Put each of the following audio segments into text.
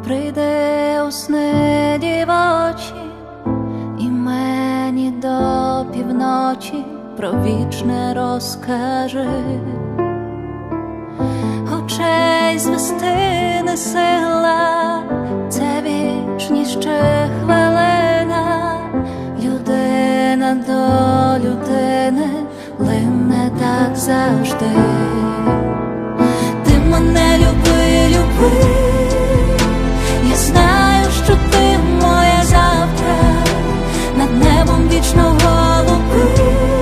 прийди у сни дівочі, і мені до півночі про вічне розкажи. Очей звести не сила, це вічність ще хвилина. Людина до людини лине так завжди. Ти мене люби, люби, я знаю, що ти моє завтра, над небом вічно голуби,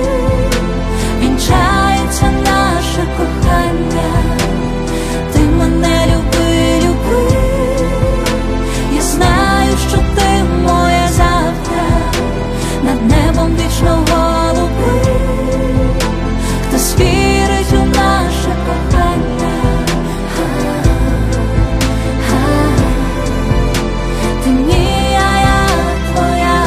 вінчається наше кохання. Ти мене люби, люби, я знаю, що ти моє завтра, над небом вічно голуби, хтось вірить у наше кохання. Ти мій, а я твоя,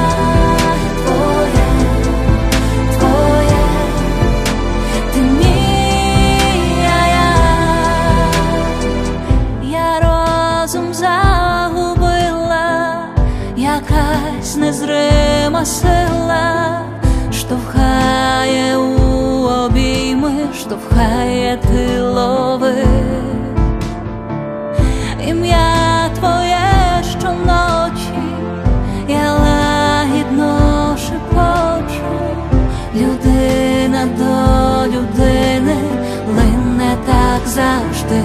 твоя, твоя. Ти мій, а я розум загубила, якась незрима сила штовхає у обійми, штовхає, ти лови. Ім'я твоє щоночі я лагідно шепочу. Людина до людини лине так завжди.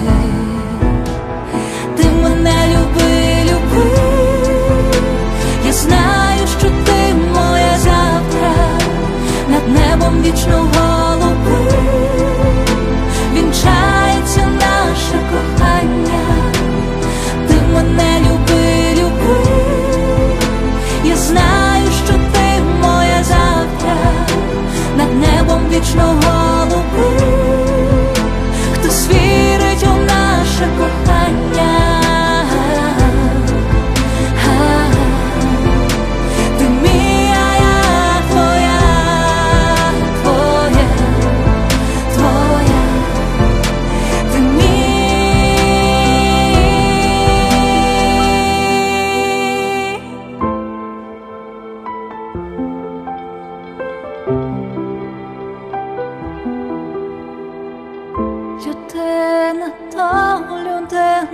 Ти мене люби, люби, я знаю, що ти моє завтра, над небом вічно голуби, вінчається наше кохання. Ти мене люби, люби, я знаю, що ти моє завтра, над небом вічно голуби, хтось вірить у наше кохання. Ти мій, а я твоя, твоя, твоя. Ти мій. Людина то людина